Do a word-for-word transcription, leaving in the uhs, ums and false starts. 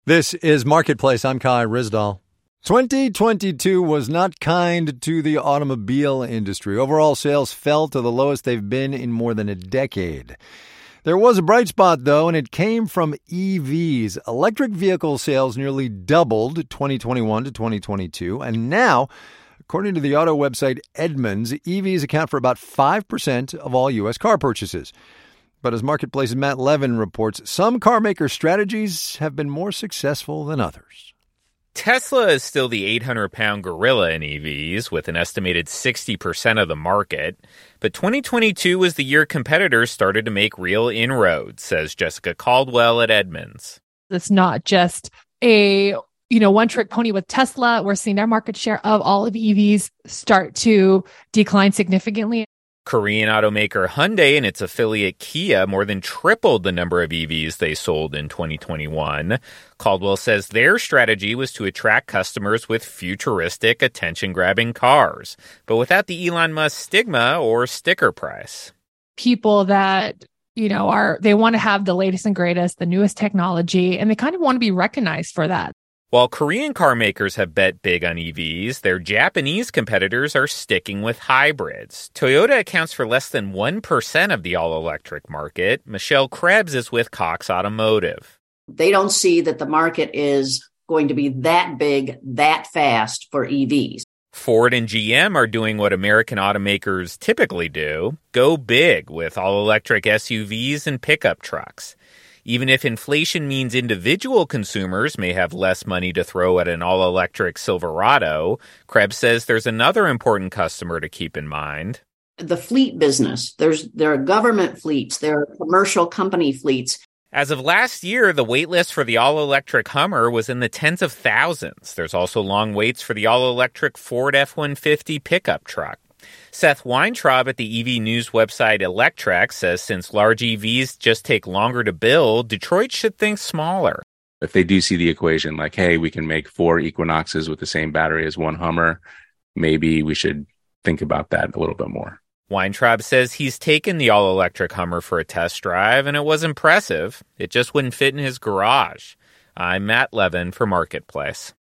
This is Marketplace. I'm Kai Ryssdal. twenty twenty-two was not kind to the automobile industry. Overall sales fell to the lowest they've been in more than a decade. There was a bright spot, though, and it came from E Vs. Electric vehicle sales nearly doubled twenty twenty-one to twenty twenty-two, and now, according to the auto website Edmunds, E Vs account for about five percent of all U S car purchases. But as Marketplace's Matt Levin reports, some car maker strategies have been more successful than others. Tesla is still the eight hundred pound gorilla in E Vs, with an estimated sixty percent of the market. But twenty twenty-two was the year competitors started to make real inroads, says Jessica Caldwell at Edmunds. It's not just a, you know, one-trick pony with Tesla. We're seeing their market share of all of E Vs start to decline significantly. Korean automaker Hyundai and its affiliate Kia more than tripled the number of E Vs they sold in twenty twenty-one. Caldwell says their strategy was to attract customers with futuristic, attention-grabbing cars, but without the Elon Musk stigma or sticker price. People that, you know, are, they want to have the latest and greatest, the newest technology, and they kind of want to be recognized for that. While Korean car makers have bet big on E Vs, their Japanese competitors are sticking with hybrids. Toyota accounts for less than one percent of the all-electric market. Michelle Krebs is with Cox Automotive. They don't see that the market is going to be that big, that fast for E Vs. Ford and G M are doing what American automakers typically do, go big with all-electric S U Vs and pickup trucks. Even if inflation means individual consumers may have less money to throw at an all-electric Silverado, Krebs says there's another important customer to keep in mind. The fleet business. There's there are government fleets. There are commercial company fleets. As of last year, the wait list for the all-electric Hummer was in the tens of thousands. There's also long waits for the all-electric Ford F one fifty pickup truck. Seth Weintraub at the E V news website Electrek says since large E Vs just take longer to build, Detroit should think smaller. If they do see the equation like, hey, we can make four Equinoxes with the same battery as one Hummer, maybe we should think about that a little bit more. Weintraub says he's taken the all-electric Hummer for a test drive, and it was impressive. It just wouldn't fit in his garage. I'm Matt Levin for Marketplace.